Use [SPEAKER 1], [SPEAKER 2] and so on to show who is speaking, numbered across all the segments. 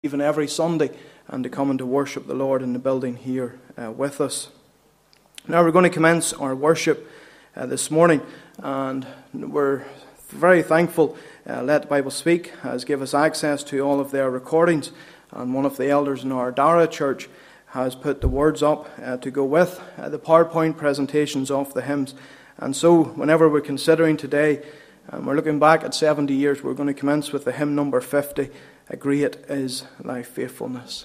[SPEAKER 1] even every Sunday, and to come and to worship the Lord in the building here with us. Now we're going to commence our worship this morning, and we're very thankful Let the Bible Speak has given us access to all of their recordings, and one of the elders in our Dara church has put the words up to go with the PowerPoint presentations of the hymns. And so whenever we're considering today, and we're looking back at 70 years, we're going to commence with the hymn number 50, Great is Thy Faithfulness.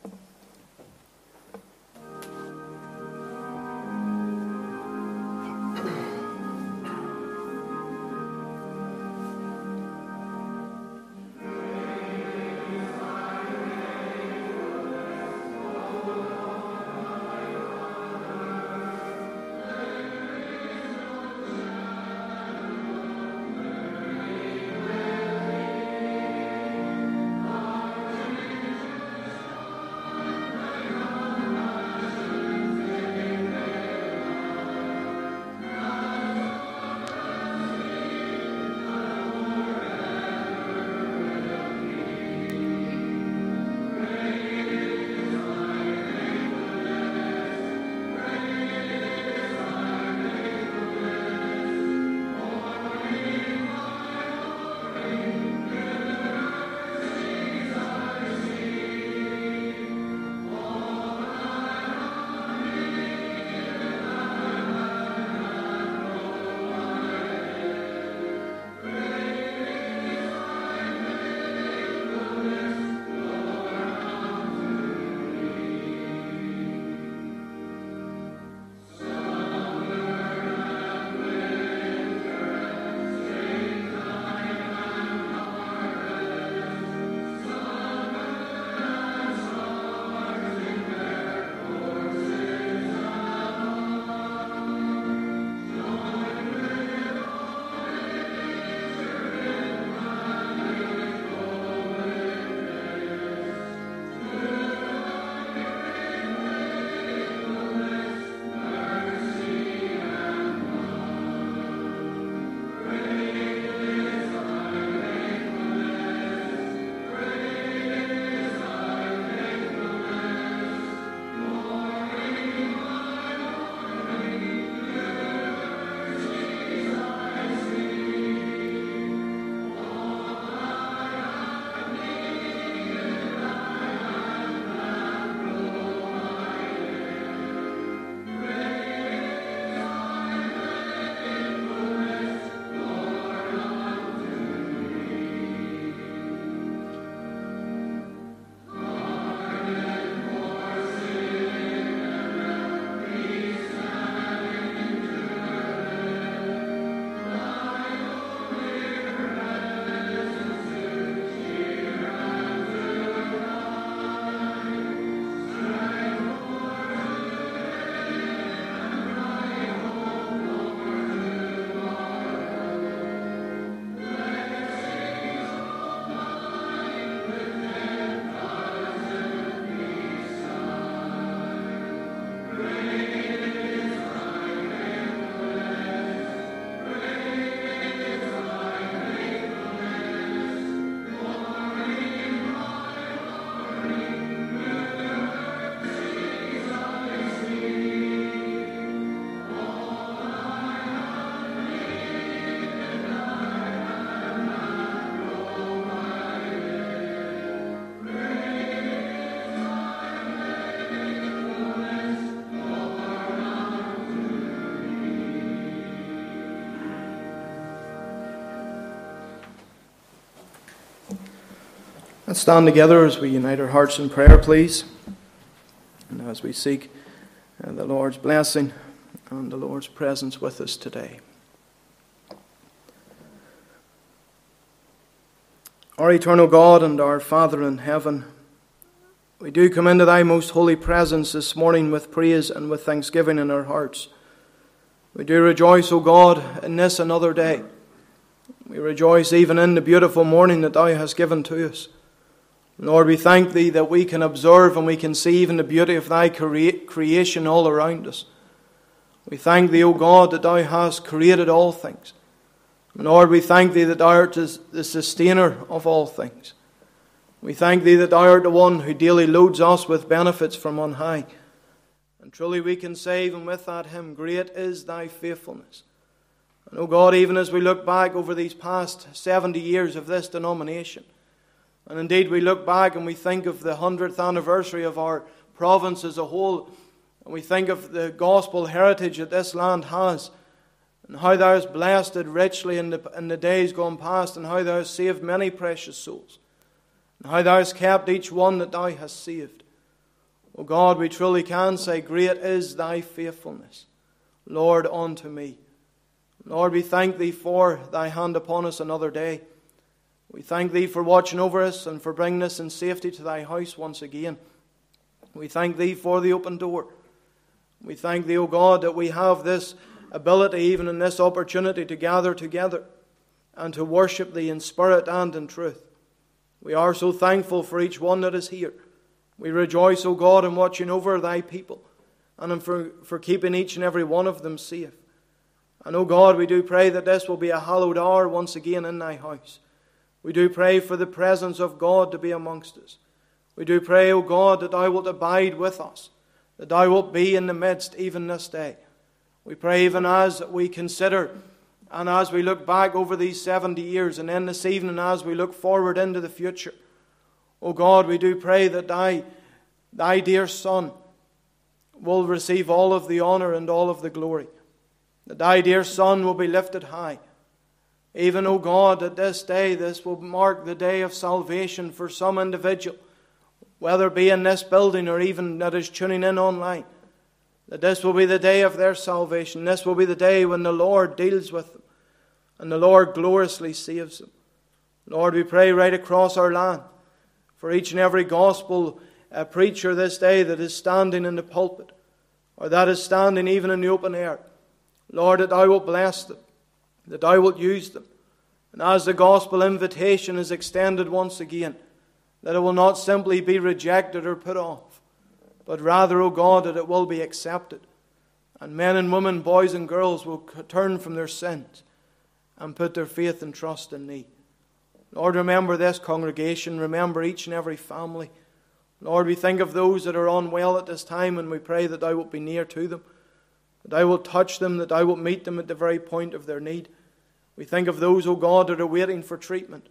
[SPEAKER 1] Let's stand together as we unite our hearts in prayer, please, and as we seek the Lord's blessing and the Lord's presence with us today. Our eternal God and our Father in heaven, we do come into Thy most holy presence this morning with praise and with thanksgiving in our hearts. We do rejoice, O God, in this another day. We rejoice even in the beautiful morning that Thou hast given to us. Lord, we thank Thee that we can observe and we can see even the beauty of Thy creation all around us. We thank Thee, O God, that Thou hast created all things. And Lord, we thank Thee that Thou art the sustainer of all things. We thank Thee that Thou art the one who daily loads us with benefits from on high. And truly we can say, even with that hymn, great is Thy faithfulness. And oh God, even as we look back over these past 70 years of this denomination, and indeed we look back and we think of the 100th anniversary of our province as a whole, and we think of the gospel heritage that this land has, and how Thou hast blessed it richly in the days gone past, and how Thou hast saved many precious souls, and how Thou hast kept each one that Thou hast saved. O God, we truly can say, great is Thy faithfulness, Lord, unto me. Lord, we thank Thee for Thy hand upon us another day. We thank Thee for watching over us and for bringing us in safety to Thy house once again. We thank Thee for the open door. We thank Thee, O God, that we have this ability, even in this opportunity, to gather together and to worship Thee in spirit and in truth. We are so thankful for each one that is here. We rejoice, O God, in watching over Thy people and for keeping each and every one of them safe. And, O God, we do pray that this will be a hallowed hour once again in Thy house. We do pray for the presence of God to be amongst us. We do pray, O God, that Thou wilt abide with us, that Thou wilt be in the midst even this day. We pray even as we consider and as we look back over these 70 years, and then this evening as we look forward into the future, O God, we do pray that Thy dear Son will receive all of the honor and all of the glory, that Thy dear Son will be lifted high. Even, O God, that this day, this will mark the day of salvation for some individual, whether it be in this building or even that is tuning in online, that this will be the day of their salvation. This will be the day when the Lord deals with them and the Lord gloriously saves them. Lord, we pray right across our land for each and every gospel preacher this day that is standing in the pulpit or that is standing even in the open air. Lord, that Thou wilt bless them, that Thou wilt use them. And as the gospel invitation is extended once again, that it will not simply be rejected or put off, but rather, O God, that it will be accepted. And men and women, boys and girls will turn from their sins and put their faith and trust in Thee. Lord, remember this congregation. Remember each and every family. Lord, we think of those that are unwell at this time, and we pray that Thou wilt be near to them, that Thou wilt touch them, that Thou wilt meet them at the very point of their need. We think of those, O God, that are waiting for treatment.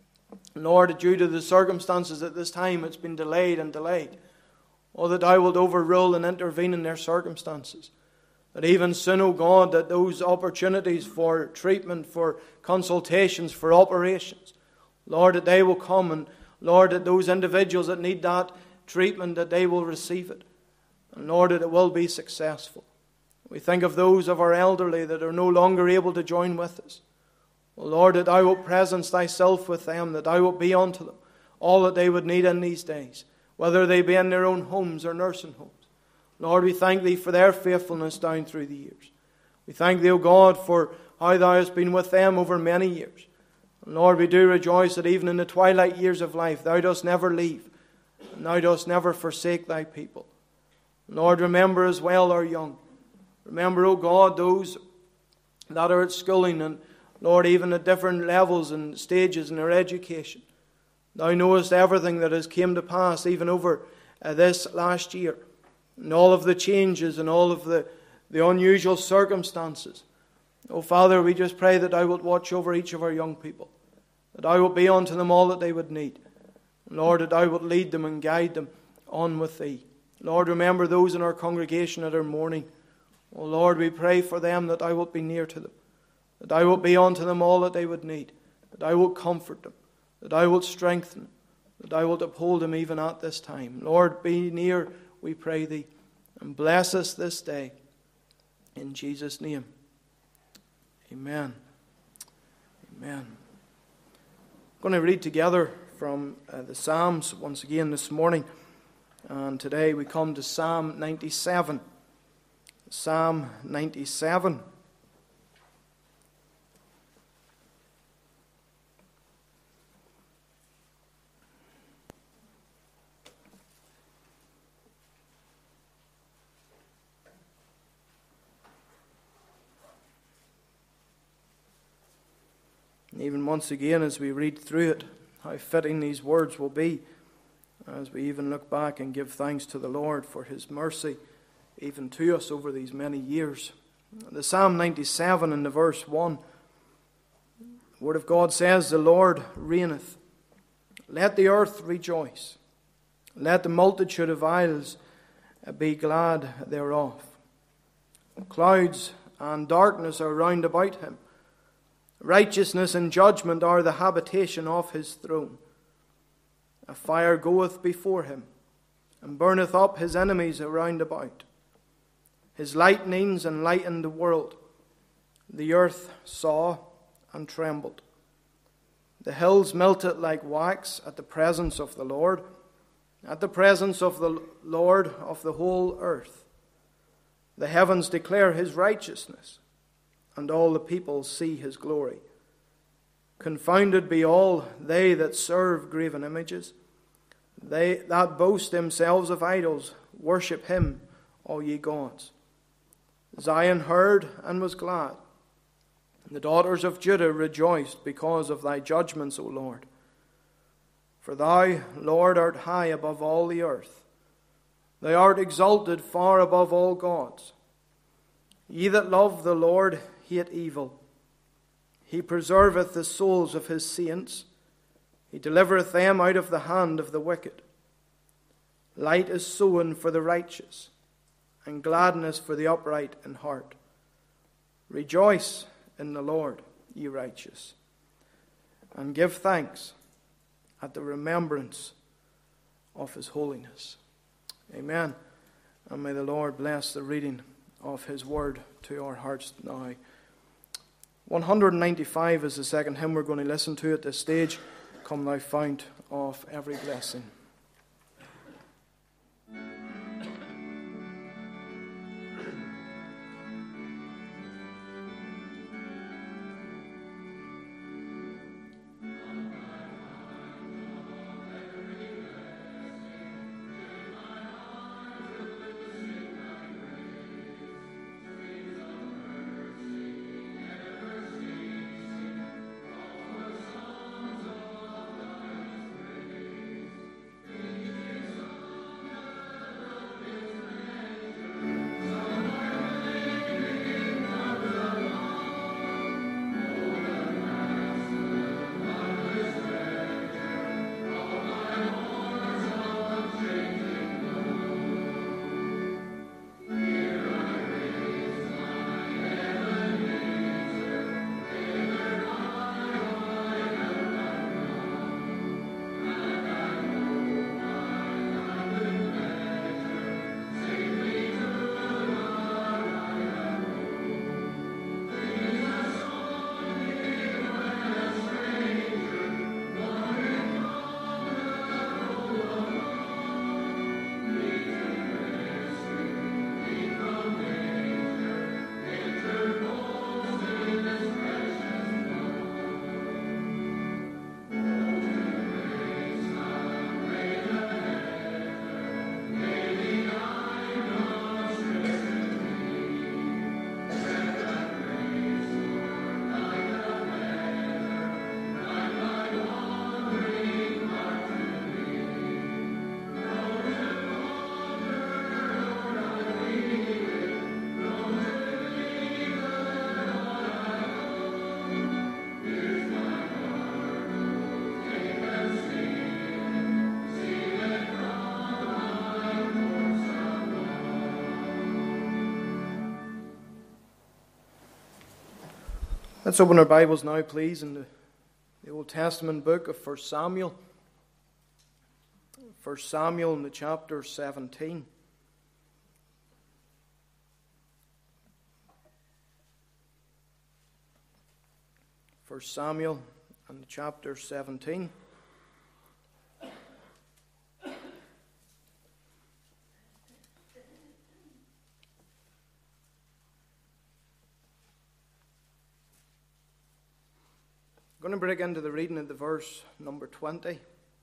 [SPEAKER 1] Lord, due to the circumstances at this time, it's been delayed and delayed. Oh, that Thou wilt overrule and intervene in their circumstances. That even soon, O God, that those opportunities for treatment, for consultations, for operations, Lord, that they will come, and Lord, that those individuals that need that treatment, that they will receive it. And Lord, that it will be successful. We think of those of our elderly that are no longer able to join with us. Well, Lord, that Thou wilt presence Thyself with them, that Thou wilt be unto them all that they would need in these days, whether they be in their own homes or nursing homes. Lord, we thank Thee for their faithfulness down through the years. We thank Thee, O God, for how Thou hast been with them over many years. And Lord, we do rejoice that even in the twilight years of life, Thou dost never leave, and Thou dost never forsake Thy people. Lord, remember as well our young. Remember, O God, those that are at schooling and, Lord, even at different levels and stages in their education. Thou knowest everything that has came to pass even over this last year, and all of the changes and all of the unusual circumstances. Oh, Father, we just pray that Thou wilt watch over each of our young people, that Thou wilt be unto them all that they would need. Lord, that Thou wilt lead them and guide them on with Thee. Lord, remember those in our congregation that are mourning. Oh, Lord, we pray for them that Thou wilt be near to them, that Thou wilt be unto them all that they would need, that Thou wilt comfort them, that Thou wilt strengthen them, that Thou wilt uphold them even at this time. Lord, be near, we pray Thee, and bless us this day. In Jesus' name, amen. Amen. I'm going to read together from the Psalms once again this morning. And today we come to Psalm 97. Psalm 97. And even once again, as we read through it, how fitting these words will be as we even look back and give thanks to the Lord for his mercy even to us over these many years. The Psalm 97 in the verse 1, the Word of God says, "The Lord reigneth. Let the earth rejoice. Let the multitude of isles be glad thereof. Clouds and darkness are round about him. Righteousness and judgment are the habitation of his throne. A fire goeth before him, and burneth up his enemies around about. His lightnings enlightened the world. The earth saw and trembled. The hills melted like wax at the presence of the Lord, at the presence of the Lord of the whole earth. The heavens declare his righteousness, and all the people see his glory. Confounded be all they that serve graven images. They that boast themselves of idols, worship him, all ye gods. Zion heard and was glad. The daughters of Judah rejoiced because of thy judgments, O Lord. For thou, Lord, art high above all the earth. Thou art exalted far above all gods. Ye that love the Lord hate evil. He preserveth the souls of his saints. He delivereth them out of the hand of the wicked. Light is sown for the righteous, and gladness for the upright in heart. Rejoice in the Lord, ye righteous, and give thanks at the remembrance of his holiness." Amen. And may the Lord bless the reading of his word to our hearts now. 195 is the second hymn we're going to listen to at this stage. "Come thou fount of every blessing." Let's open our Bibles now, please, in the Old Testament book of 1 Samuel. 1 Samuel in the chapter 17. First Samuel and chapter 17. I'm going to break into the reading of the verse number 20.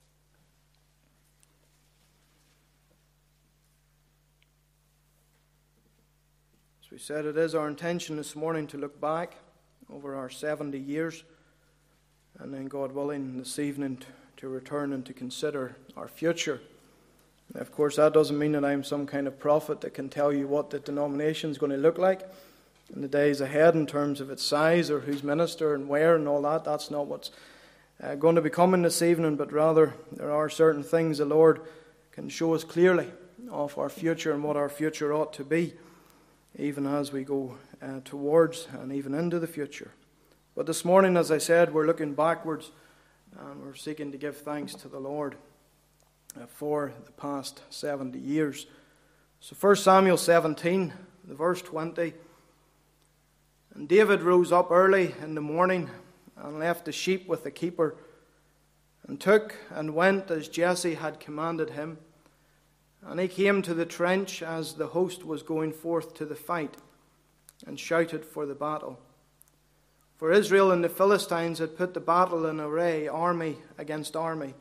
[SPEAKER 1] As we said, it is our intention this morning to look back over our 70 years, and then, God willing, this evening to to return and to consider our future. Of course, that doesn't mean that I'm some kind of prophet that can tell you what the denomination is going to look like in the days ahead in terms of its size or who's minister and where and all that. That's not what's going to be coming this evening, but rather there are certain things the Lord can show us clearly of our future and what our future ought to be, even as we go towards and even into the future. But this morning, as I said, we're looking backwards and we're seeking to give thanks to the Lord for the past 70 years. So 1 Samuel 17, the verse 20. And David rose up early in the morning and left the sheep with the keeper, and took and went as Jesse had commanded him. And he came to the trench as the host was going forth to the fight, and shouted for the battle. For Israel and the Philistines had put the battle in array, army against army.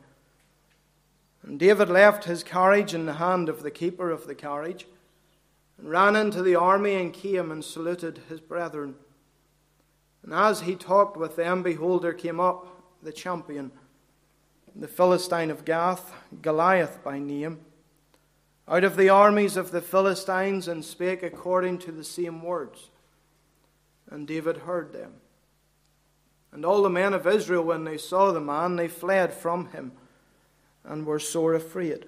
[SPEAKER 1] And David left his carriage in the hand of the keeper of the carriage, and ran into the army, and came and saluted his brethren. And as he talked with them, behold, there came up the champion, the Philistine of Gath, Goliath by name, out of the armies of the Philistines, and spake according to the same words. And David heard them. And all the men of Israel, when they saw the man, they fled from him, and were sore afraid.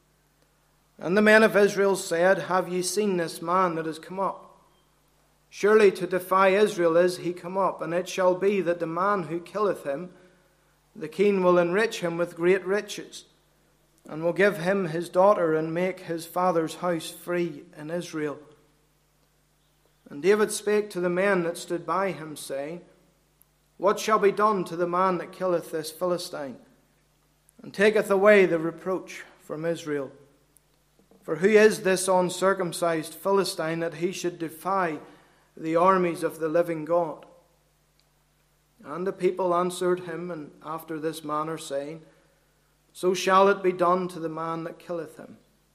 [SPEAKER 1] And the men of Israel said, Have ye seen this man that is come up? Surely to defy Israel is he come up, and it shall be that the man who killeth him, the king will enrich him with great riches, and will give him his daughter, and make his father's house free in Israel. And David spake to the men that stood by him, saying, What shall be done to the man that killeth this Philistine, and taketh away the reproach from Israel? For who is this uncircumcised Philistine, that he should defy the armies of the living God? And the people answered him and after this manner, saying, So shall it be done to the man that killeth him.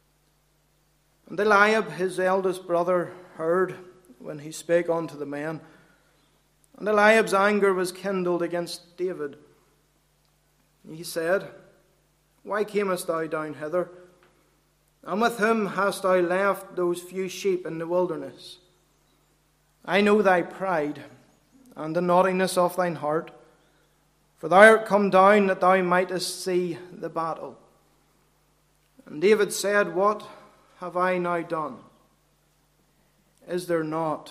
[SPEAKER 1] And Eliab his eldest brother heard when he spake unto the men. And Eliab's anger was kindled against David. He said, Why camest thou down hither? And with whom hast thou left those few sheep in the wilderness? I know thy pride, and the naughtiness of thine heart, for thou art come down that thou mightest see the battle. And David said, What have I now done? Is there not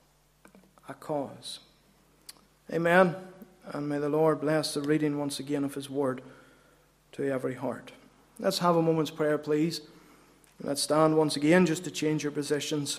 [SPEAKER 1] a cause? Amen. And may the Lord bless the reading once again of his word to every heart. Let's have a moment's prayer, please. Let's stand once again just to change your positions.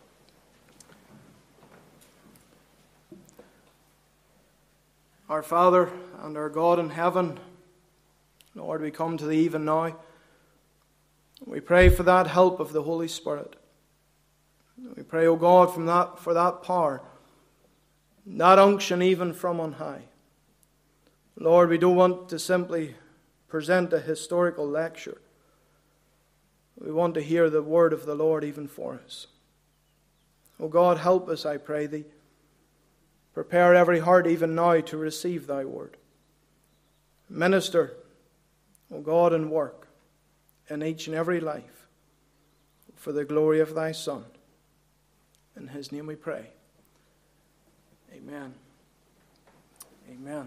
[SPEAKER 1] Our Father and our God in heaven, Lord, we come to thee even now. We pray for that help of the Holy Spirit. We pray, O God, for that power, that unction even from on high. Lord, we don't want to simply present a historical lecture. We want to hear the word of the Lord even for us. O God, help us, I pray thee. Prepare every heart even now to receive thy word. Minister, O God, and work in each and every life for the glory of thy Son. In his name we pray. Amen. Amen.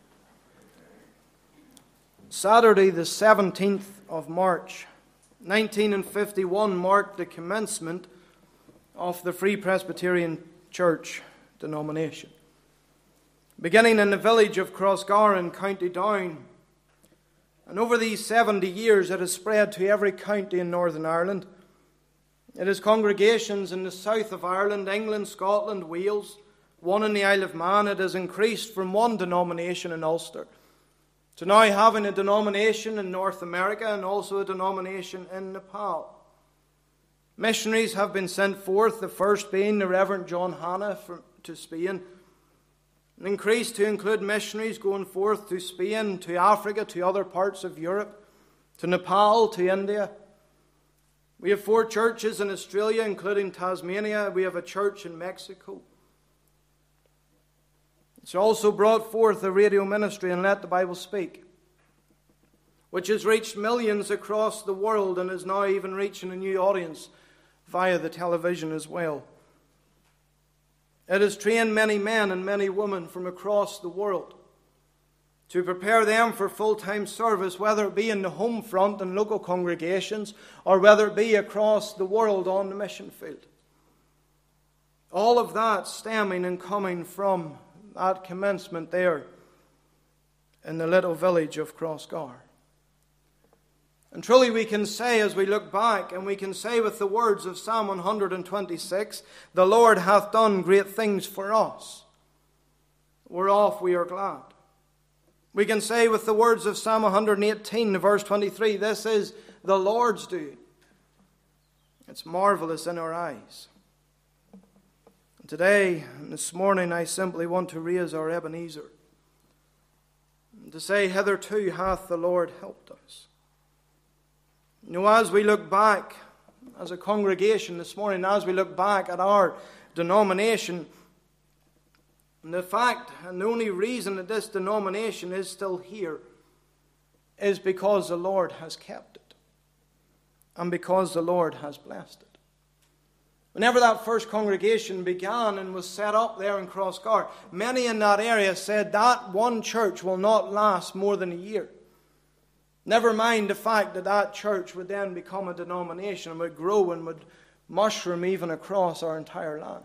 [SPEAKER 1] Saturday, the 17th of March, 1951, marked the commencement of the Free Presbyterian Church denomination. Beginning in the village of Crossgarron, County Down, and over these 70 years it has spread to every county in Northern Ireland. It has congregations in the south of Ireland, England, Scotland, Wales, one in the Isle of Man. It has increased from one denomination in Ulster to now having a denomination in North America and also a denomination in Nepal. Missionaries have been sent forth, the first being the Reverend John Hanna to Spain, and increased to include missionaries going forth to Spain, to Africa, to other parts of Europe, to Nepal, to India. We have 4 churches in Australia, including Tasmania. We have a church in Mexico. It's also brought forth a radio ministry and Let the Bible Speak. which has reached millions across the world and is now even reaching a new audience via the television as well. It has trained many men and many women from across the world to prepare them for full-time service, whether it be in the home front and local congregations or whether it be across the world on the mission field. All of that stemming and coming from that commencement there in the little village of Crossgar. And truly we can say as we look back, and we can say with the words of Psalm 126, the Lord hath done great things for us, whereof we are glad. We can say with the words of Psalm 118, verse 23, this is the Lord's doing. It's marvelous in our eyes. And today, and this morning, I simply want to raise our Ebenezer, and to say, hitherto hath the Lord helped us. You know, as we look back as a congregation this morning, as we look back at our denomination, and the fact and the only reason that this denomination is still here is because the Lord has kept it and because the Lord has blessed it. Whenever that first congregation began and was set up there in Crossgar, many in that area said that one church will not last more than a year. Never mind the fact that that church would then become a denomination and would grow and would mushroom even across our entire land.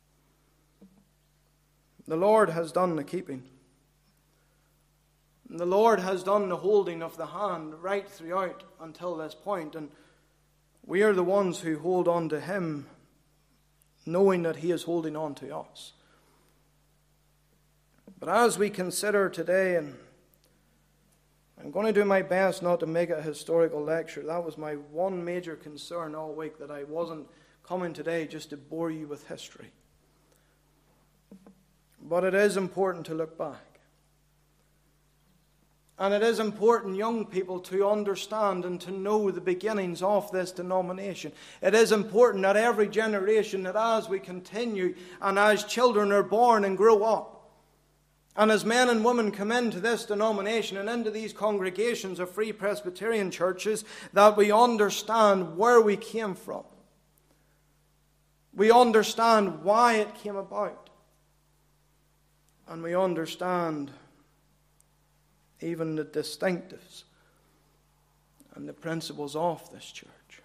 [SPEAKER 1] The Lord has done the keeping. And the Lord has done the holding of the hand right throughout until this point. And we are the ones who hold on to Him, knowing that He is holding on to us. But as we consider today, and I'm going to do my best not to make it a historical lecture. That was my one major concern all week, that I wasn't coming today just to bore you with history. But it is important to look back. And it is important, young people, to understand and to know the beginnings of this denomination. It is important that every generation, that as we continue and as children are born and grow up, and as men and women come into this denomination and into these congregations of Free Presbyterian churches, that we understand where we came from. We understand why it came about. And we understand even the distinctives and the principles of this church.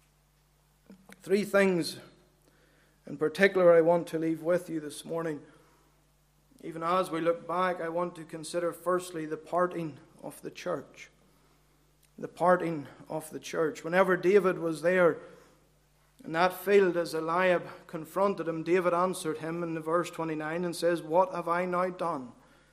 [SPEAKER 1] 3 things in particular I want to leave with you this morning. Even as we look back, I want to consider firstly the parting of the church. The parting of the church. Whenever David was there in that field as Eliab confronted him, David answered him in verse 29 and says, "What have I now done?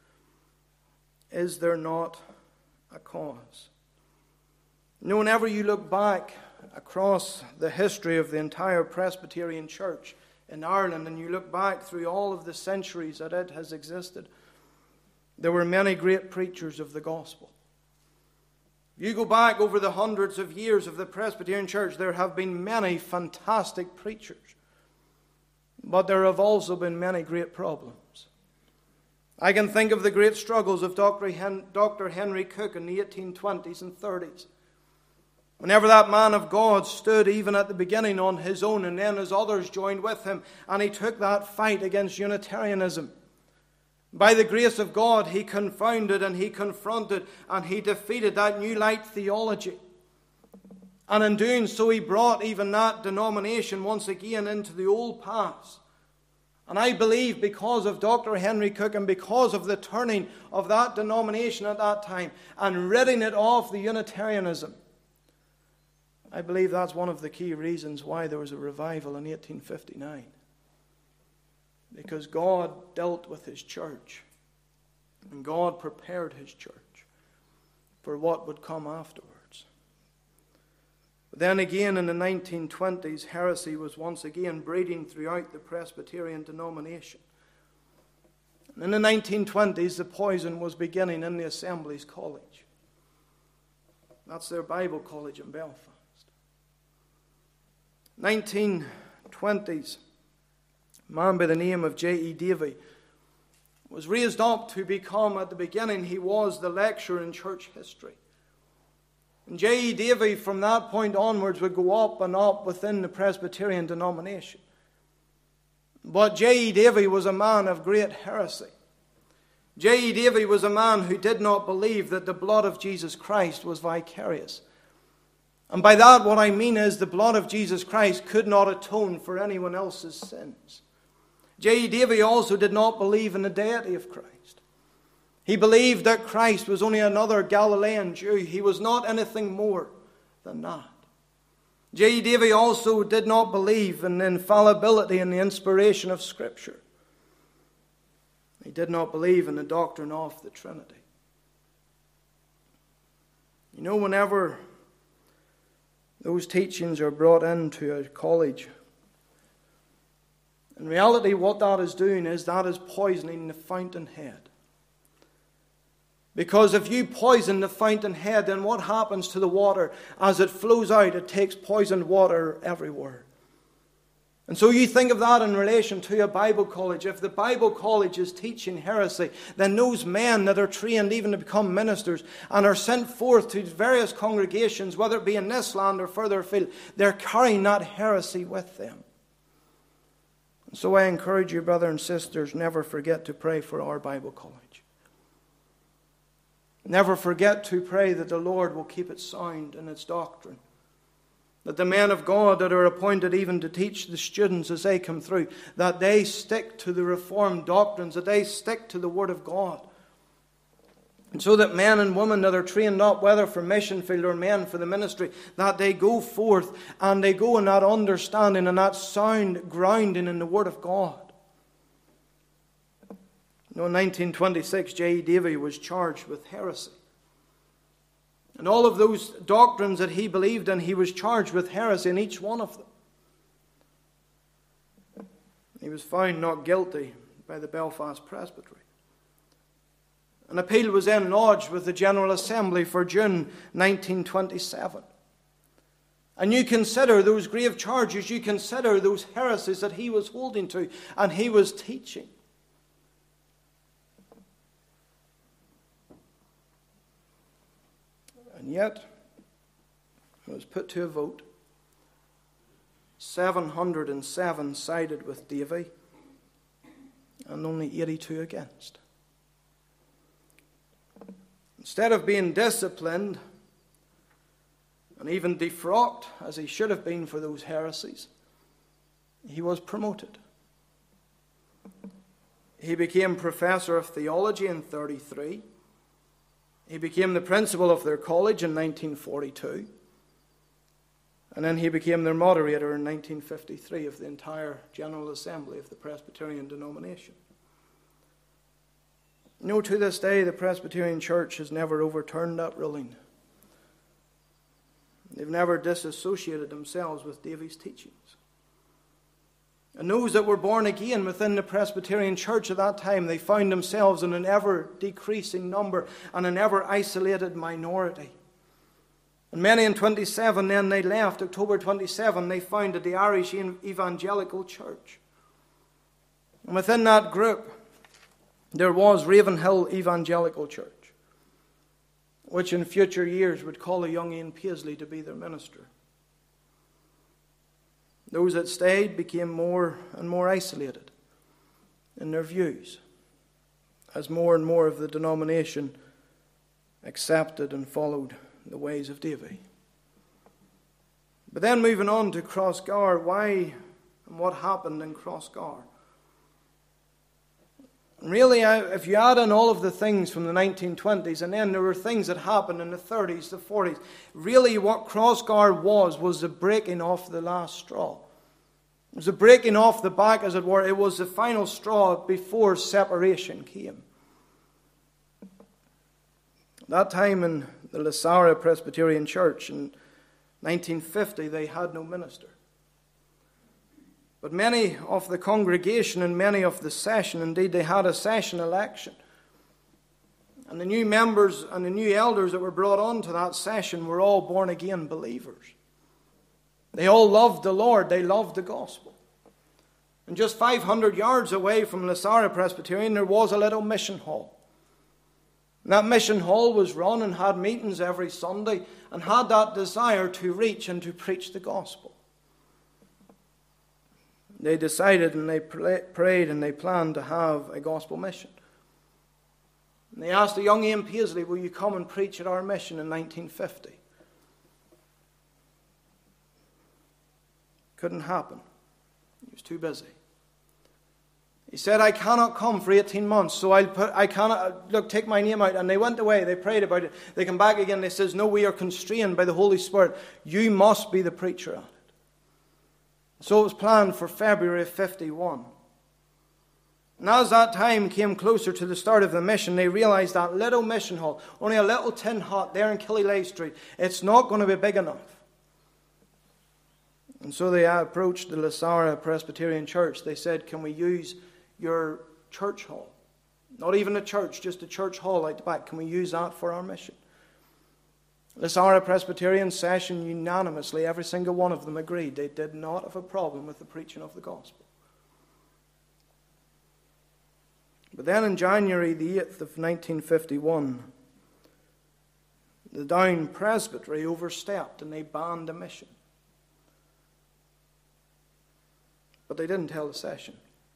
[SPEAKER 1] Is there not a cause?" You know, whenever you look back across the history of the entire Presbyterian Church in Ireland, and you look back through all of the centuries that it has existed, there were many great preachers of the gospel. You go back over the hundreds of years of the Presbyterian Church, there have been many fantastic preachers. But there have also been many great problems. I can think of the great struggles of Dr. Henry Cook in the 1820s and 30s. Whenever that man of God stood even at the beginning on his own, and then as others joined with him, and he took that fight against Unitarianism. By the grace of God, he confounded and he confronted and he defeated that New Light theology. And in doing so, he brought even that denomination once again into the old paths. And I believe because of Dr. Henry Cook and because of the turning of that denomination at that time and ridding it of the Unitarianism, I believe that's one of the key reasons why there was a revival in 1859. Because God dealt with His church. And God prepared His church for what would come afterwards. But then again in the 1920s, heresy was once again breeding throughout the Presbyterian denomination. And in the 1920s, the poison was beginning in the Assemblies College. That's their Bible college in Belfast. 1920s, a man by the name of J.E. Davy was raised up to become, at the beginning, he was the lecturer in church history. And J.E. Davy, from that point onwards, would go up and up within the Presbyterian denomination. But J.E. Davy was a man of great heresy. J.E. Davy was a man who did not believe that the blood of Jesus Christ was vicarious. And by that, what I mean is the blood of Jesus Christ could not atone for anyone else's sins. J.E. Davy also did not believe in the deity of Christ. He believed that Christ was only another Galilean Jew. He was not anything more than that. J.E. Davy also did not believe in the infallibility and the inspiration of Scripture. He did not believe in the doctrine of the Trinity. You know, whenever those teachings are brought into a college, in reality what that is doing is that is poisoning the fountainhead. Because if you poison the fountainhead, then what happens to the water? As it flows out, it takes poisoned water everywhere. And so you think of that in relation to a Bible college. If the Bible college is teaching heresy, then those men that are trained even to become ministers and are sent forth to various congregations, whether it be in this land or further afield, they're carrying that heresy with them. And so I encourage you, brothers and sisters, never forget to pray for our Bible college. Never forget to pray that the Lord will keep it sound in its doctrine. That the men of God that are appointed even to teach the students as they come through, that they stick to the Reformed doctrines, that they stick to the Word of God. And so that men and women that are trained up, whether for mission field or men for the ministry, that they go forth and they go in that understanding and that sound grounding in the Word of God. In 1926, J.E. Davy was charged with heresy. And all of those doctrines that he believed in, he was charged with heresy in each one of them. He was found not guilty by the Belfast Presbytery. An appeal was then lodged with the General Assembly for June 1927. And you consider those grave charges, you consider those heresies that he was holding to and he was teaching. And yet, it was put to a vote. 707 sided with Davy, and only 82 against. Instead of being disciplined, and even defrocked, as he should have been for those heresies, he was promoted. He became professor of theology in 1933. He became the principal of their college in 1942. And then he became their moderator in 1953 of the entire General Assembly of the Presbyterian denomination. You know, to this day, the Presbyterian Church has never overturned that ruling. They've never disassociated themselves with Davy's teachings. And those that were born again within the Presbyterian Church at that time, they found themselves in an ever-decreasing number and an ever-isolated minority. And many in 27, then they left. October 27, they founded the Irish Evangelical Church. And within that group, there was Ravenhill Evangelical Church, which in future years would call a young Ian Paisley to be their minister. Those that stayed became more and more isolated in their views, as more and more of the denomination accepted and followed the ways of Davy. But then moving on to Crossgar, why and what happened in Crossgar? Really, if you add in all of the things from the 1920s, and then there were things that happened in the 30s, the 40s, really what Crossgar was the breaking off the last straw. It was the breaking off the back, as it were. It was the final straw before separation came. That time in the Lasara Presbyterian Church in 1950, they had no minister. But many of the congregation and many of the session, indeed, they had a session election. And the new members and the new elders that were brought on to that session were all born-again believers. They all loved the Lord. They loved the gospel. And just 500 yards away from Lasara Presbyterian, there was a little mission hall. And that mission hall was run and had meetings every Sunday and had that desire to reach and to preach the gospel. They decided and they prayed and they planned to have a gospel mission. And they asked the young Ian Paisley, will you come and preach at our mission in 1950? Couldn't happen. He was too busy. He said, I cannot come for 18 months, so I cannot, take my name out. And they went away, they prayed about it. They come back again, they says, no, we are constrained by the Holy Spirit. You must be the preacher at it. So it was planned for February of 51. And as that time came closer to the start of the mission, they realized that little mission hall, only a little tin hut there in Killyleigh Street, it's not going to be big enough. And so they approached the Lasara Presbyterian Church. They said, can we use your church hall? Not even a church, just a church hall out the back. Can we use that for our mission? Lasara Presbyterian session unanimously, every single one of them agreed. They did not have a problem with the preaching of the gospel. But then on January the 8th of 1951, the Down Presbytery overstepped and they banned the mission. But they didn't tell the session.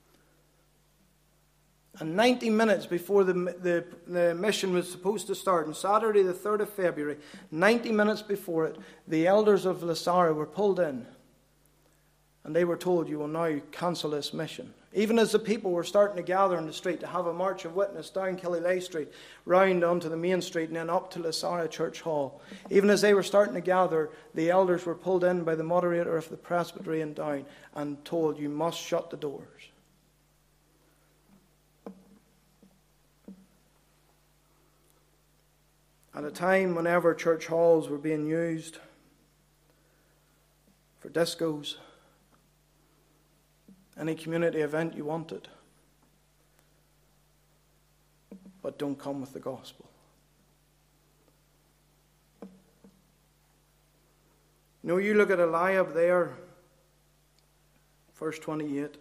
[SPEAKER 1] And 90 minutes before the mission was supposed to start, on Saturday the 3rd of February, 90 minutes before it, the elders of Lasara were pulled in. And they were told, you will now cancel this mission. Even as the people were starting to gather in the street to have a march of witness down Killyleigh Street, round onto the main street and then up to Lasara Church Hall. Even as they were starting to gather, the elders were pulled in by the moderator of the presbytery in Down and told, you must shut the doors. At a time whenever church halls were being used for discos, any community event you wanted, but don't come with the gospel. You know, you look at Eliab there, verse 28.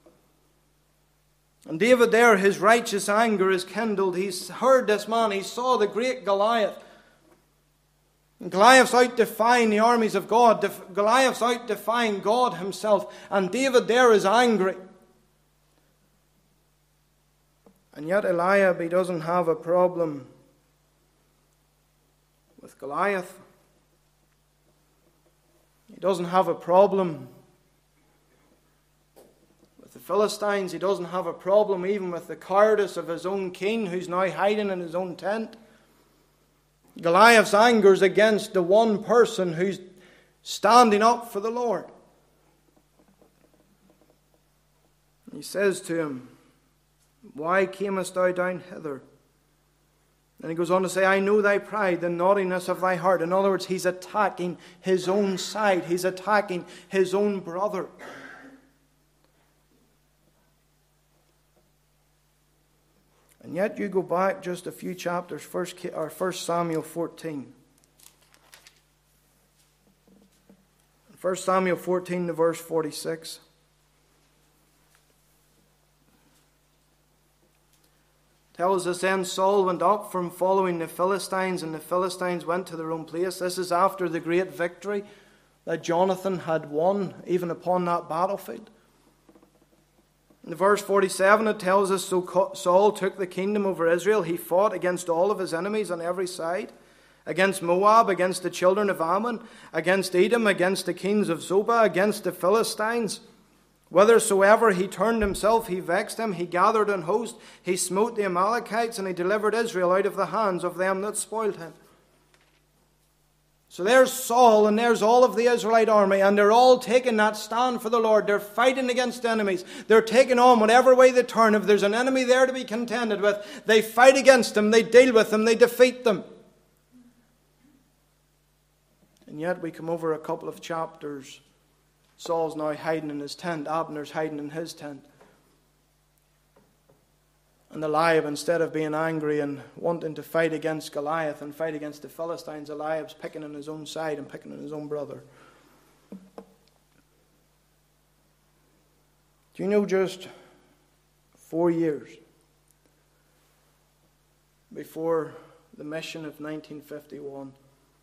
[SPEAKER 1] And David there, his righteous anger is kindled. He's heard this man. He saw the great Goliath. And Goliath's out defying the armies of God. Goliath's out defying God himself. And David there is angry. And yet Eliab, he doesn't have a problem with Goliath. He doesn't have a problem with the Philistines. He doesn't have a problem even with the cowardice of his own king, who's now hiding in his own tent. Goliath's anger is against the one person who's standing up for the Lord. He says to him, why camest thou down hither? And he goes on to say, I know thy pride, the naughtiness of thy heart. In other words, he's attacking his own side. He's attacking his own brother. And yet you go back just a few chapters, 1 Samuel 14. 1 Samuel 14 to verse 46. Tells us then Saul went up from following the Philistines, and the Philistines went to their own place. This is after the great victory that Jonathan had won, even upon that battlefield. In verse 47 it tells us, so Saul took the kingdom over Israel. He fought against all of his enemies on every side. Against Moab, against the children of Ammon, against Edom, against the kings of Zobah, against the Philistines. Whithersoever he turned himself, he vexed them. He gathered an host. He smote the Amalekites, and he delivered Israel out of the hands of them that spoiled him. So there's Saul, and there's all of the Israelite army, and they're all taking that stand for the Lord. They're fighting against enemies. They're taking on whatever way they turn. If there's an enemy there to be contended with, they fight against them, they deal with them, they defeat them. And yet we come over a couple of chapters. Saul's now hiding in his tent. Abner's hiding in his tent. And Eliab, instead of being angry and wanting to fight against Goliath and fight against the Philistines, Eliab's picking on his own side and picking on his own brother. Do you know, just 4 years before the mission of 1951,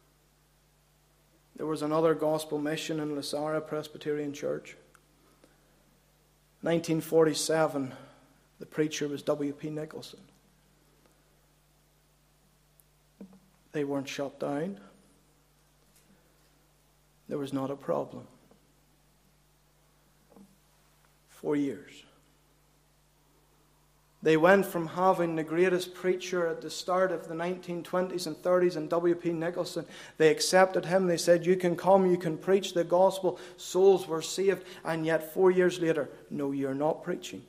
[SPEAKER 1] there was another gospel mission in Lasara Presbyterian Church. 1947, the preacher was W.P. Nicholson. They weren't shut down. There was not a problem. 4 years. They went from having the greatest preacher at the start of the 1920s and 30s in W.P. Nicholson. They accepted him. They said, you can come, you can preach the gospel. Souls were saved. And yet 4 years later, no, you're not preaching.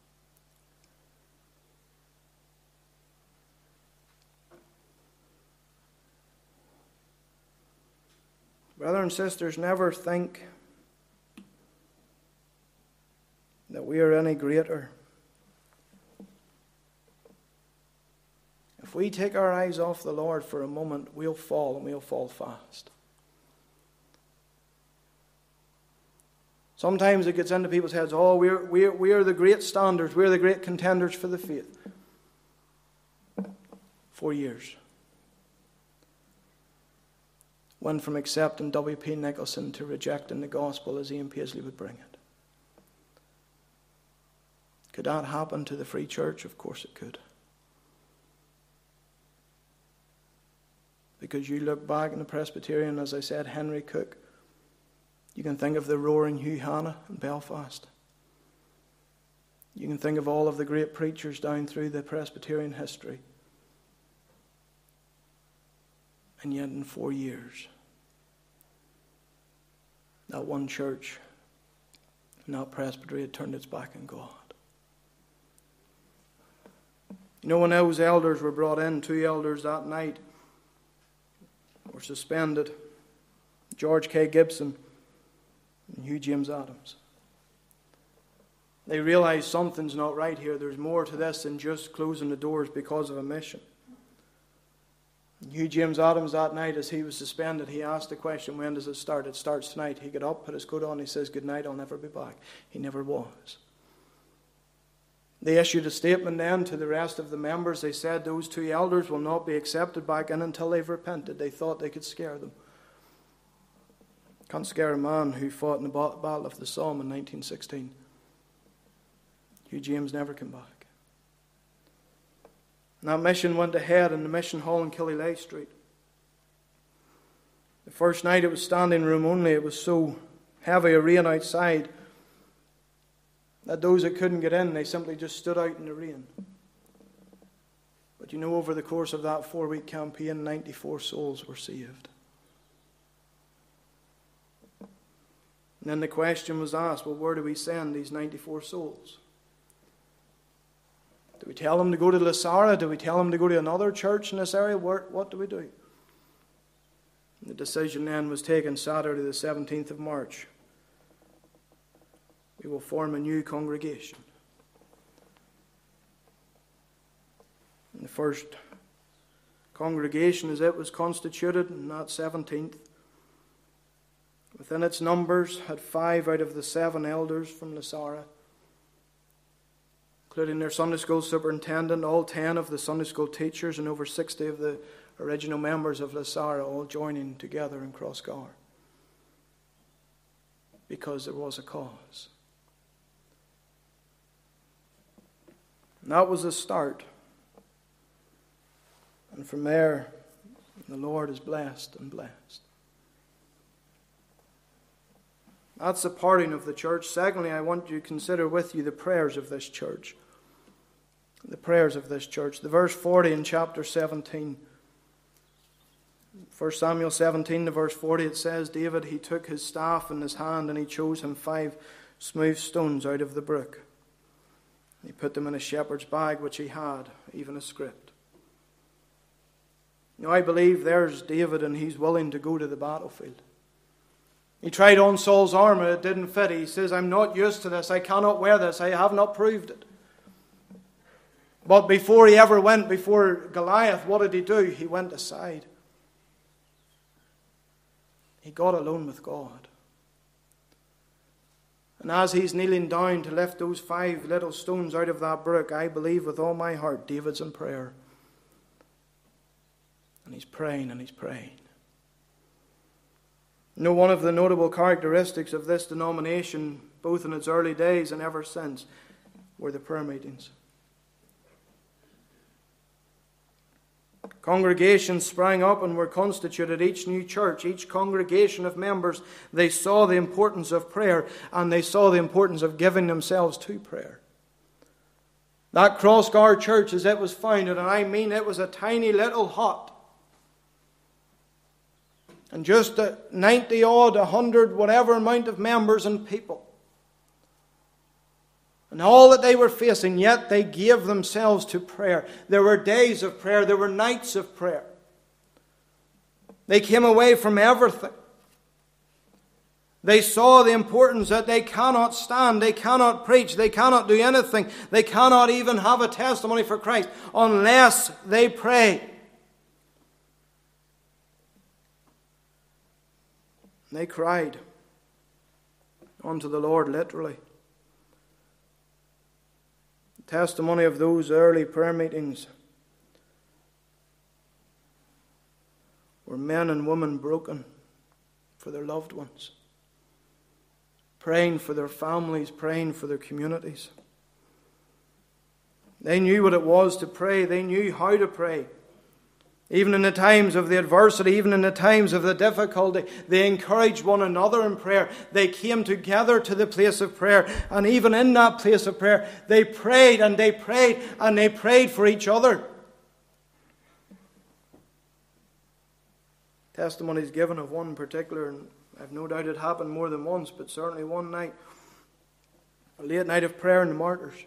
[SPEAKER 1] Brothers and sisters, never think that we are any greater. If we take our eyes off the Lord for a moment, we'll fall, and we'll fall fast. Sometimes it gets into people's heads, oh, we are the great standards, we're the great contenders for the faith. 4 years. Went from accepting W.P. Nicholson to rejecting the gospel as Ian Paisley would bring it. Could that happen to the Free Church? Of course it could. Because you look back in the Presbyterian, as I said, Henry Cook, you can think of the roaring Hugh Hanna in Belfast. You can think of all of the great preachers down through the Presbyterian history. And yet in 4 years, that one church and that presbytery had turned its back on God. You know, when those elders were brought in, 2 elders that night were suspended. George K. Gibson and Hugh James Adams. They realized something's not right here. There's more to this than just closing the doors because of a mission. And Hugh James Adams that night, as he was suspended, he asked the question, when does it start? It starts tonight. He got up, put his coat on, he says, good night, I'll never be back. He never was. They issued a statement then to the rest of the members. They said those 2 elders will not be accepted back in until they've repented. They thought they could scare them. Can't scare a man who fought in the Battle of the Somme in 1916. Hugh James never came back. And that mission went ahead in the mission hall in Killelay Street. The first night it was standing room only. It was so heavy a rain outside that those that couldn't get in, they simply just stood out in the rain. But you know, over the course of that 4-week campaign, 94 souls were saved. And then the question was asked, well, where do we send these 94 souls? Do we tell them to go to Lasara? Do we tell them to go to another church in this area? What do we do? And the decision then was taken Saturday the 17th of March. We will form a new congregation. And the first congregation, as it was constituted on that 17th, within its numbers had 5 out of the 7 elders from Lasara, including their Sunday school superintendent, all 10 of the Sunday school teachers, and over 60 of the original members of Lasara, all joining together in Crossgar. Because there was a cause. And that was the start. And from there, the Lord is blessed and blessed. That's the parting of the church. Secondly, I want you to consider with you the prayers of this church. The prayers of this church. The verse 40 in chapter 17. 1 Samuel 17, the verse 40, it says, David, he took his staff in his hand and he chose him 5 smooth stones out of the brook. He put them in a shepherd's bag which he had, even a script. Now I believe there's David and he's willing to go to the battlefield. He tried on Saul's armor, it didn't fit. He says, I'm not used to this, I cannot wear this, I have not proved it. But before he ever went before Goliath, what did he do? He went aside. He got alone with God. And as he's kneeling down to lift those 5 little stones out of that brook, I believe with all my heart, David's in prayer. And he's praying and he's praying. You know, one of the notable characteristics of this denomination, both in its early days and ever since, were the prayer meetings. Congregations sprang up and were constituted. Each new church, each congregation of members, they saw the importance of prayer, and they saw the importance of giving themselves to prayer. That Crossgar Church, as it was founded, and I mean it was a tiny little hut, and just 90 odd, 100, whatever amount of members and people. And all that they were facing, yet they gave themselves to prayer. There were days of prayer. There were nights of prayer. They came away from everything. They saw the importance that they cannot stand, they cannot preach, they cannot do anything. They cannot even have a testimony for Christ unless they pray. They cried unto the Lord, literally. The testimony of those early prayer meetings were men and women broken for their loved ones, praying for their families, praying for their communities. They knew what it was to pray. They knew how to pray. Even in the times of the adversity, even in the times of the difficulty, they encouraged one another in prayer. They came together to the place of prayer. And even in that place of prayer, they prayed and they prayed and they prayed for each other. Testimony is given of one particular, and I've no doubt it happened more than once, but certainly one night, a late night of prayer in the Martyrs.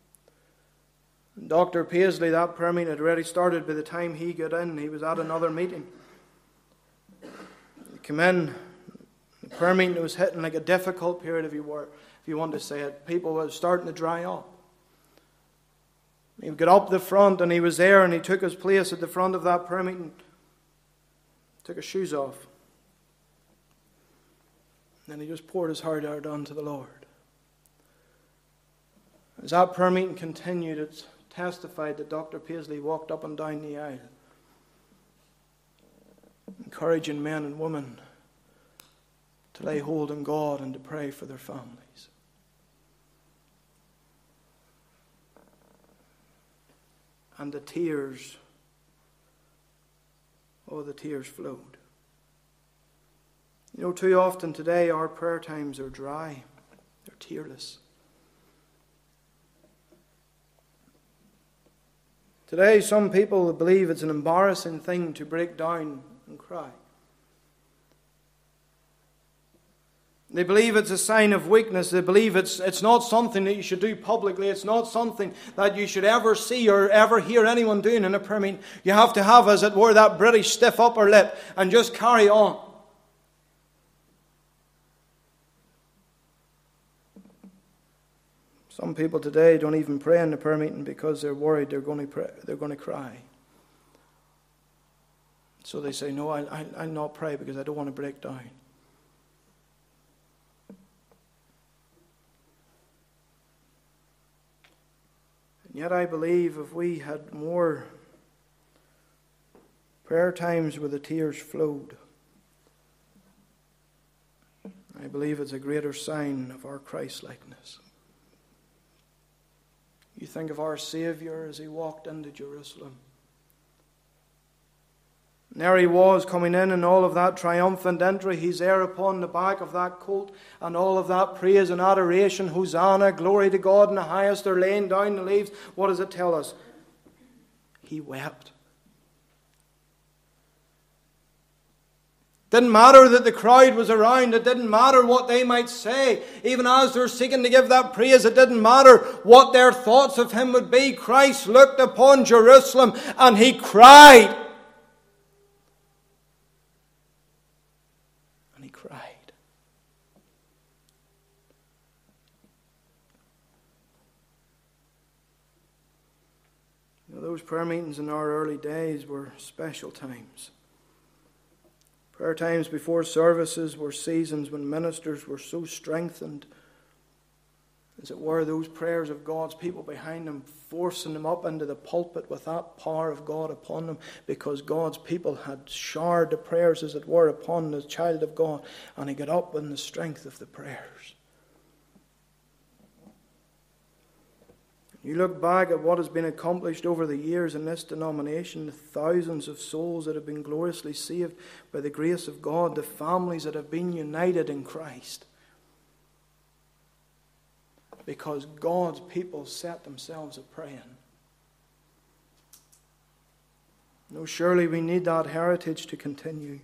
[SPEAKER 1] Dr. Paisley, that prayer meeting had already started by the time he got in. He was at another meeting. He came in, the prayer meeting was hitting like a difficult period, if you want to say it. People were starting to dry up. He got up the front and he was there and he took his place at the front of that prayer meeting. Took his shoes off. And then he just poured his heart out unto the Lord. As that prayer meeting continued, it's testified that Dr. Paisley walked up and down the aisle, encouraging men and women to lay hold on God and to pray for their families. And the tears, the tears flowed. You know, too often today our prayer times are dry, they're tearless. Today, some people believe it's an embarrassing thing to break down and cry. They believe it's a sign of weakness. They believe it's not something that you should do publicly. It's not something that you should ever see or ever hear anyone doing in a prayer meeting. You have to have, as it were, that British stiff upper lip and just carry on. Some people today don't even pray in the prayer meeting because they're worried they're going to cry. So they say, no, I'll not pray because I don't want to break down. And yet I believe if we had more prayer times where the tears flowed, I believe it's a greater sign of our Christ-likeness. You think of our Saviour as he walked into Jerusalem. And there he was coming in and all of that triumphant entry. He's there upon the back of that colt and all of that praise and adoration. Hosanna, glory to God in the highest. They're laying down the leaves. What does it tell us? He wept. Didn't matter that the crowd was around. It didn't matter what they might say. Even as they're seeking to give that praise, it didn't matter what their thoughts of him would be. Christ looked upon Jerusalem and he cried. And he cried. You know, those prayer meetings in our early days were special times. Prayer times before services were seasons when ministers were so strengthened. as it were, those prayers of God's people behind them, forcing them up into the pulpit with that power of God upon them, because God's people had showered the prayers, as it were, upon the child of God, and he got up in the strength of the prayers. You look back at what has been accomplished over the years in this denomination, the thousands of souls that have been gloriously saved by the grace of God, the families that have been united in Christ, because God's people set themselves a praying. No, surely we need that heritage to continue.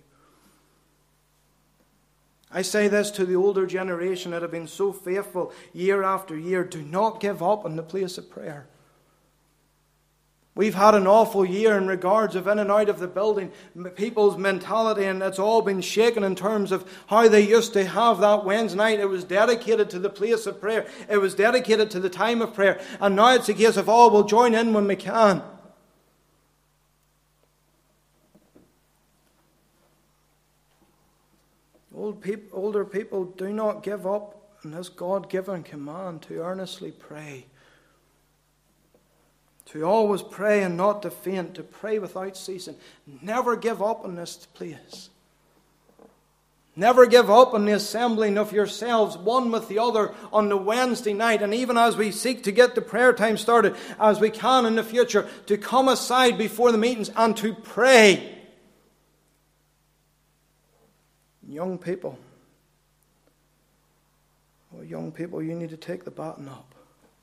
[SPEAKER 1] I say this to the older generation that have been so faithful year after year: do not give up in the place of prayer. We've had an awful year in regards of in and out of the building, people's mentality, and it's all been shaken in terms of how they used to have that Wednesday night. It was dedicated to the place of prayer. It was dedicated to the time of prayer. And now it's a case of, oh, we'll join in when we can. Older people, do not give up in this God-given command to earnestly pray. To always pray and not to faint, to pray without ceasing. Never give up in this place. Never give up in the assembling of yourselves, one with the other, on the Wednesday night. And even as we seek to get the prayer time started, as we can in the future, to come aside before the meetings and to pray. Young people, you need to take the baton up.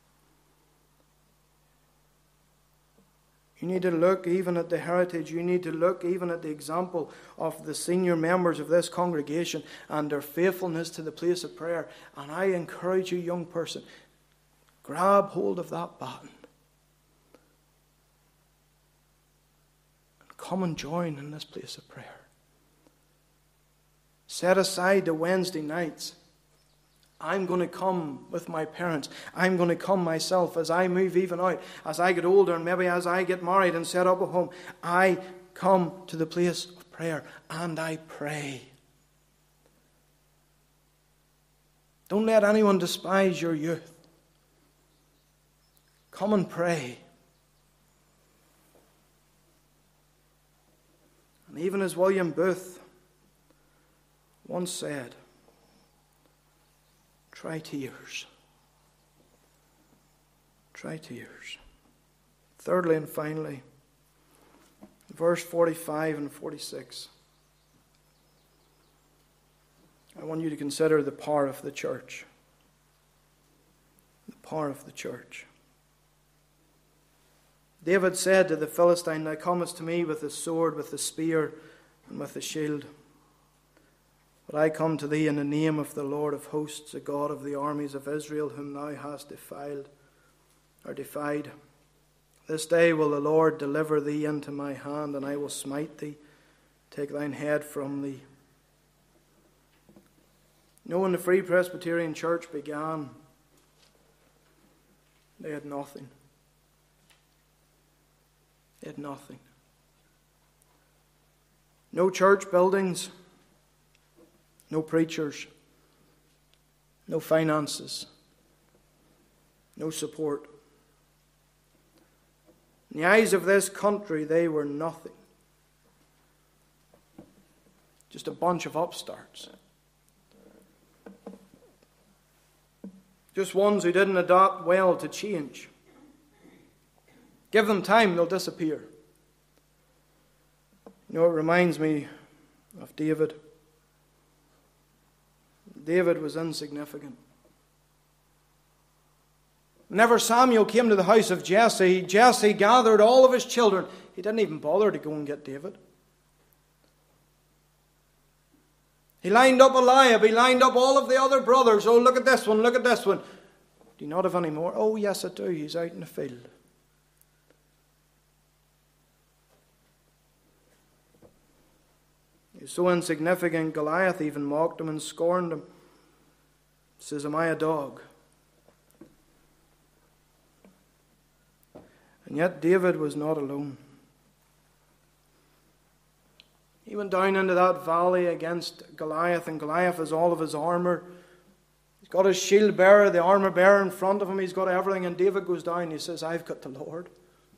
[SPEAKER 1] You need to look even at the heritage. You need to look even at the example of the senior members of this congregation and their faithfulness to the place of prayer. And I encourage you, young person, grab hold of that baton. And come and join in this place of prayer. Set aside the Wednesday nights. I'm going to come with my parents. I'm going to come myself as I move even out, as I get older, and maybe as I get married and set up a home. I come to the place of prayer and I pray. Don't let anyone despise your youth. Come and pray. And even as William Booth once said, try tears. Try tears. Thirdly and finally, verse 45 and 46. I want you to consider the power of the church. The power of the church. David said to the Philistine, thou comest to me with the sword, with the spear, and with the shield. But I come to thee in the name of the Lord of hosts, the God of the armies of Israel, whom thou hast defied. This day will the Lord deliver thee into my hand, and I will smite thee, take thine head from thee. You know, when the Free Presbyterian Church began, they had nothing. They had nothing. No church buildings. No preachers, no finances, no support. In the eyes of this country, they were nothing. Just a bunch of upstarts. Just ones who didn't adapt well to change. Give them time, they'll disappear. You know, it reminds me of David. David was insignificant. Whenever Samuel came to the house of Jesse, Jesse gathered all of his children. He didn't even bother to go and get David. He lined up Eliab. He lined up all of the other brothers. Oh, look at this one, look at this one. Do you not have any more? Oh, yes, I do. He's out in the field. He was so insignificant, Goliath even mocked him and scorned him. He says, am I a dog? And yet David was not alone. He went down into that valley against Goliath, and Goliath has all of his armor. He's got his shield bearer, the armor bearer in front of him. He's got everything. And David goes down. He says, I've got the Lord.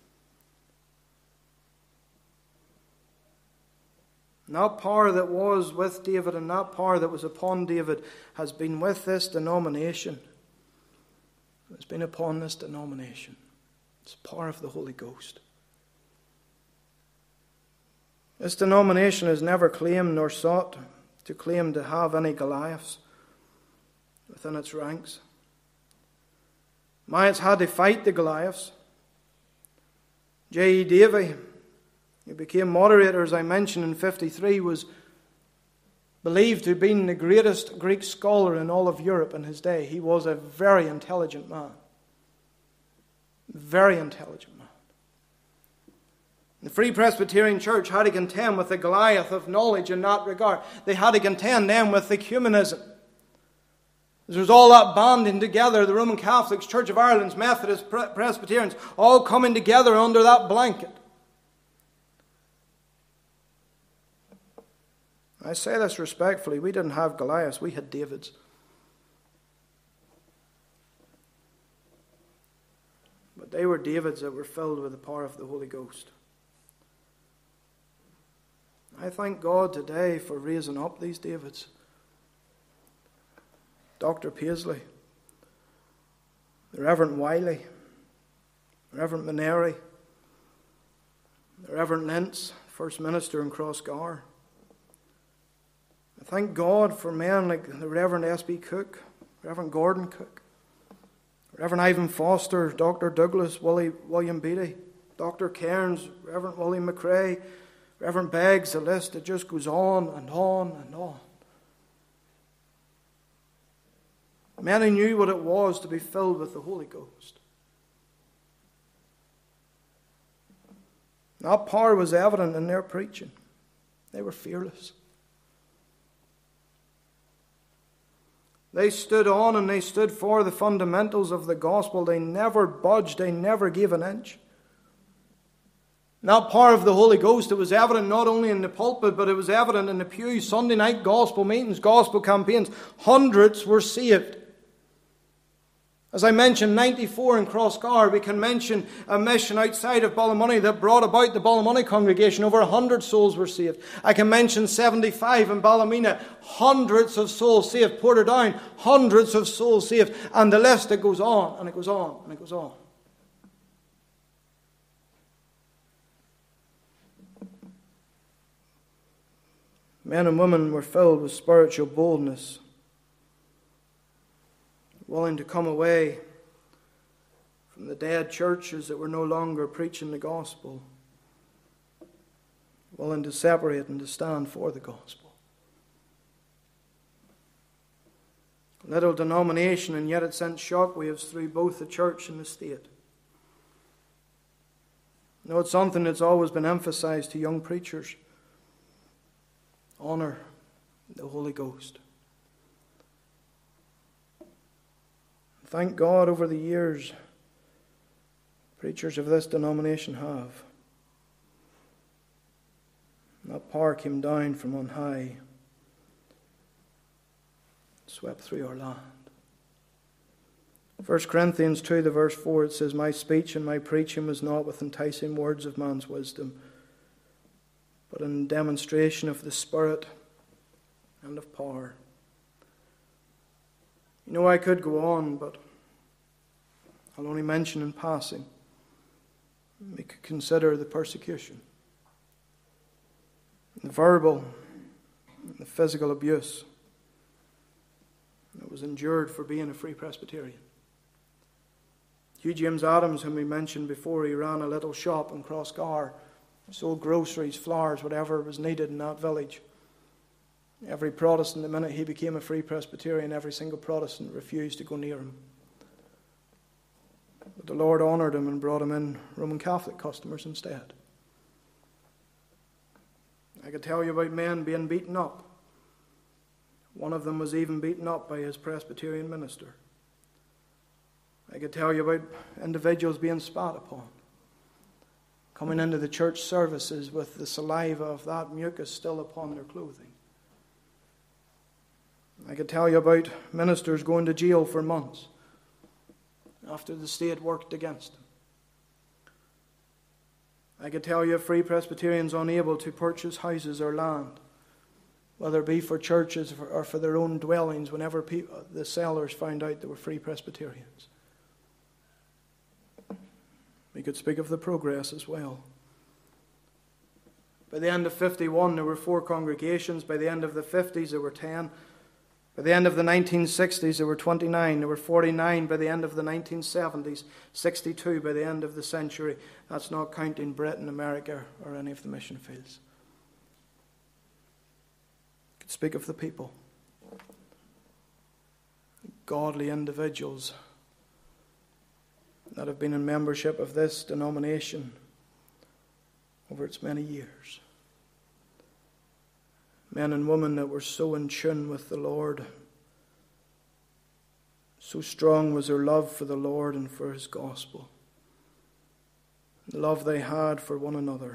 [SPEAKER 1] And that power that was with David and that power that was upon David has been with this denomination. It's been upon this denomination. It's the power of the Holy Ghost. This denomination has never claimed nor sought to claim to have any Goliaths within its ranks. It's had to fight the Goliaths. J.E. Davy, who became moderator, as I mentioned, in 1953, was believed to have been the greatest Greek scholar in all of Europe in his day. He was a very intelligent man. Very intelligent man. The Free Presbyterian Church had to contend with the Goliath of knowledge in that regard. They had to contend then with ecumenism. There was all that banding together, the Roman Catholics, Church of Ireland's, Methodists, Presbyterians, all coming together under that blanket. I say this respectfully, we didn't have Goliaths, we had Davids. But they were Davids that were filled with the power of the Holy Ghost. I thank God today for raising up these Davids. Dr. Paisley, the Reverend Wiley, the Reverend Maneri, the Reverend Lentz, First Minister in Crossgar. I thank God for men like the Reverend S.B. Cook, Reverend Gordon Cook, Reverend Ivan Foster, Dr. Douglas, William Beattie, Dr. Cairns, Reverend William McRae, Reverend Beggs. The list, it just goes on and on and on. Many knew what it was to be filled with the Holy Ghost. That power was evident in their preaching. They were fearless. They stood on and they stood for the fundamentals of the gospel. They never budged. They never gave an inch. That power of the Holy Ghost, it was evident not only in the pulpit, but it was evident in the pews, Sunday night gospel meetings, gospel campaigns. Hundreds were saved. As I mentioned, 94 in Crossgar. We can mention a mission outside of Ballymoney that brought about the Ballymoney congregation. Over 100 souls were saved. I can mention 75 in Ballymena. Hundreds of souls saved. Portadown, hundreds of souls saved. And the list, it goes on, and it goes on, and it goes on. Men and women were filled with spiritual boldness, willing to come away from the dead churches that were no longer preaching the gospel, willing to separate and to stand for the gospel. Little denomination, and yet it sent shockwaves through both the church and the state. You know, it's something that's always been emphasized to young preachers. Honor the Holy Ghost. Thank God over the years, preachers of this denomination have. That power came down from on high, swept through our land. 1 Corinthians 2, the verse 4, it says, My speech and my preaching was not with enticing words of man's wisdom, but in demonstration of the Spirit and of power. You know, I could go on, but I'll only mention in passing. We could consider the persecution, the verbal, and the physical abuse that was endured for being a Free Presbyterian. Hugh James Adams, whom we mentioned before, he ran a little shop in Crossgar, sold groceries, flowers, whatever was needed in that village. Every Protestant, the minute he became a Free Presbyterian, every single Protestant refused to go near him. But the Lord honoured him and brought him in Roman Catholic customers instead. I could tell you about men being beaten up. One of them was even beaten up by his Presbyterian minister. I could tell you about individuals being spat upon, coming into the church services with the saliva of that mucus still upon their clothing. I could tell you about ministers going to jail for months after the state worked against them. I could tell you of Free Presbyterians unable to purchase houses or land, whether it be for churches or for their own dwellings, whenever the sellers found out they were Free Presbyterians. We could speak of the progress as well. By the end of 51, there were 4 congregations. By the end of the 50s, there were 10. By the end of the 1960s, there were 29. There were 49 by the end of the 1970s, 62 by the end of the century. That's not counting Britain, America, or any of the mission fields. I could speak of the people. Godly individuals that have been in membership of this denomination over its many years. Men and women that were so in tune with the Lord. So strong was their love for the Lord and for His gospel. The love they had for one another.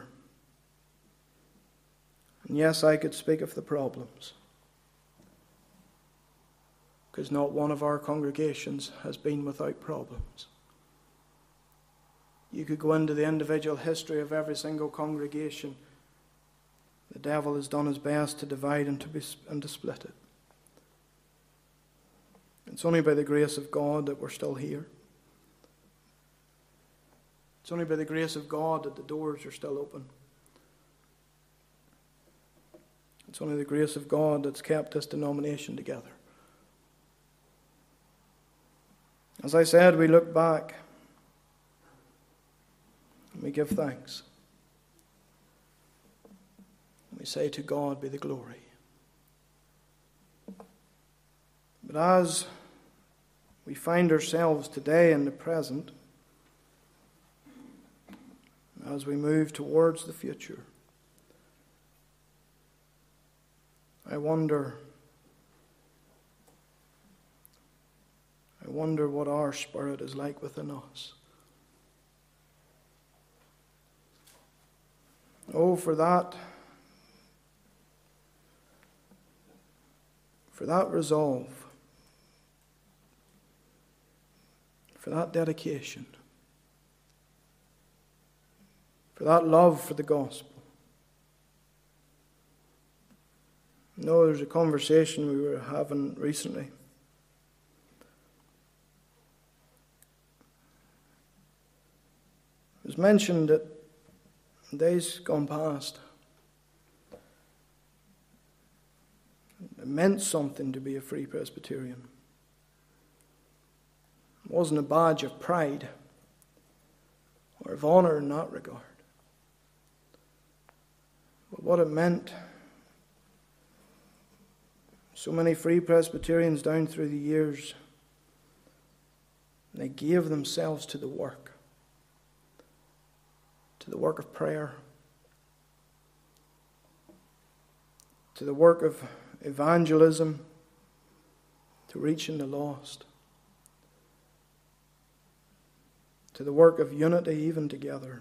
[SPEAKER 1] And yes, I could speak of the problems, because not one of our congregations has been without problems. You could go into the individual history of every single congregation. The devil has done his best to divide and to split it. It's only by the grace of God that we're still here. It's only by the grace of God that the doors are still open. It's only the grace of God that's kept this denomination together. As I said, we look back and we give thanks. We say, to God be the glory. But as we find ourselves today in the present, as we move towards the future, I wonder what our spirit is like within us. Oh, for that resolve, for that dedication, for that love for the gospel. No, there's a conversation we were having recently. It was mentioned that in days gone past, it meant something to be a Free Presbyterian. It wasn't a badge of pride or of honour in that regard. But what it meant, so many Free Presbyterians down through the years, they gave themselves to the work of prayer, to the work of evangelism, to reaching the lost, to the work of unity even together.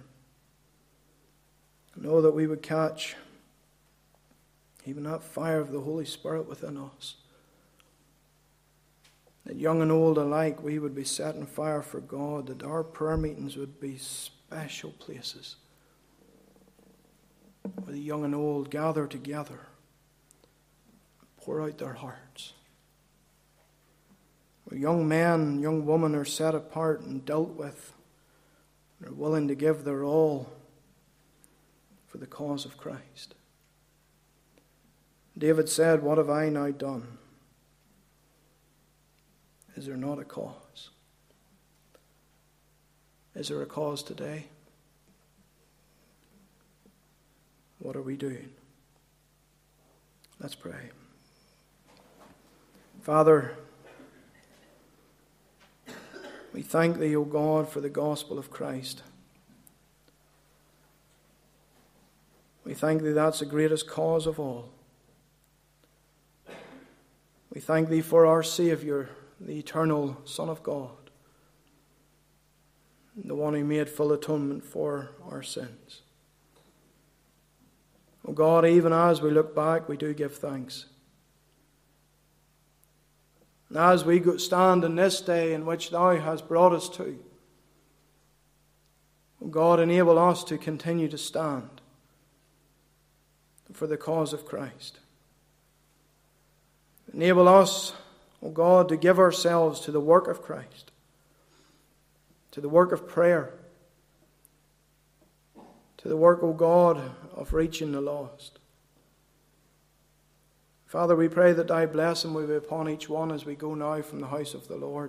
[SPEAKER 1] Know that we would catch even that fire of the Holy Spirit within us. That young and old alike, we would be set on fire for God, that our prayer meetings would be special places where the young and old gather together, pour out their hearts. Where young men and young women are set apart and dealt with, and are willing to give their all for the cause of Christ. David said, "What have I now done? Is there not a cause?" Is there a cause today? What are we doing? Let's pray. Father, we thank Thee, O God, for the gospel of Christ. We thank Thee that's the greatest cause of all. We thank Thee for our Saviour, the eternal Son of God, the one who made full atonement for our sins. O God, even as we look back, we do give thanks. And as we stand in this day in which Thou hast brought us to, O God, enable us to continue to stand for the cause of Christ. Enable us, O God, to give ourselves to the work of Christ, to the work of prayer, to the work, O God, of reaching the lost. Father, we pray that Thy blessing will be upon each one as we go now from the house of the Lord.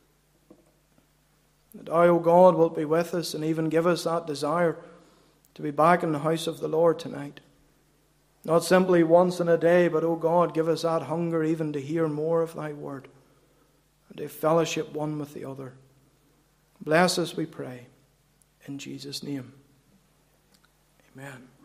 [SPEAKER 1] That Thou, O God, wilt be with us and even give us that desire to be back in the house of the Lord tonight. Not simply once in a day, but, O God, give us that hunger even to hear more of Thy word and to fellowship one with the other. Bless us, we pray, in Jesus' name. Amen.